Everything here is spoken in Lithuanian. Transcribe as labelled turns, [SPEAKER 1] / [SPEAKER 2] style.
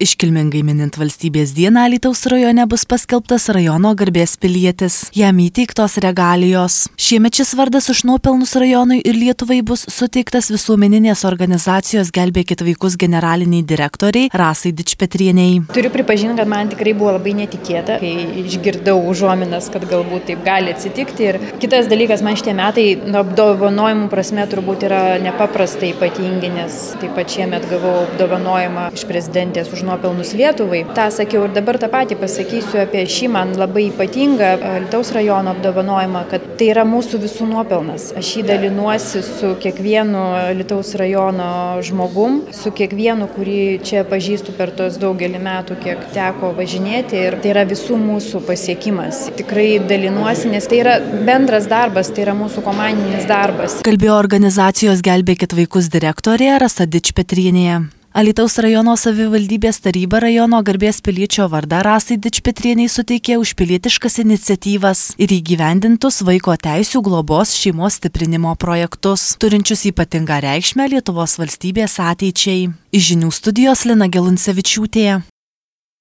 [SPEAKER 1] Iškilmingai minint Valstybės dieną Alytaus rajone bus paskelbtas rajono garbės pilietis. Jam įteiktos regalijos. Šiemet šis vardas už nuopelnus rajonui ir Lietuvai bus suteiktas visuomeninės organizacijos Gelbėkit vaikus generaliniai direktoriai Rasai Dičpetrienei.
[SPEAKER 2] Turiu pripažinti, kad man tikrai buvo labai netikėta, kai išgirdau užuominas, kad galbūt taip gali atsitikti. Ir kitas dalykas, man šitie metai apdovanojimų prasme turbūt yra nepaprastai ypatingi, nes taip pat šiemet gavau apdovanojimą iš prezidentės už nuopelnus Lietuvai. Ta sakiau ir dabar tą patį pasakysiu apie šį man labai ypatingą Alytaus rajono apdovanojimą, kad tai yra mūsų visų nuopelnas. Aš jį dalinuosi su kiekvienu Alytaus rajono žmogum, su kiekvienu, kurį čia pažįstu per tos daugelį metų, kiek teko važinėti, ir tai yra visų mūsų pasiekimas. Tikrai dalinuosi, nes tai yra bendras darbas, tai yra mūsų komandinis darbas.
[SPEAKER 1] Kalbėjo organizacijos Gelbėkit vaikus direktorė Rasa Dičpetrienė. Alytaus rajono savivaldybės taryba rajono garbės piliečio vardą Rasai Dičpetrienei suteikė už pilietiškas iniciatyvas ir įgyvendintus vaiko teisių globos šeimos stiprinimo projektus, turinčius ypatingą reikšmę Lietuvos valstybės ateičiai. Iš žinių studijos Lina Geluncevičiūtė.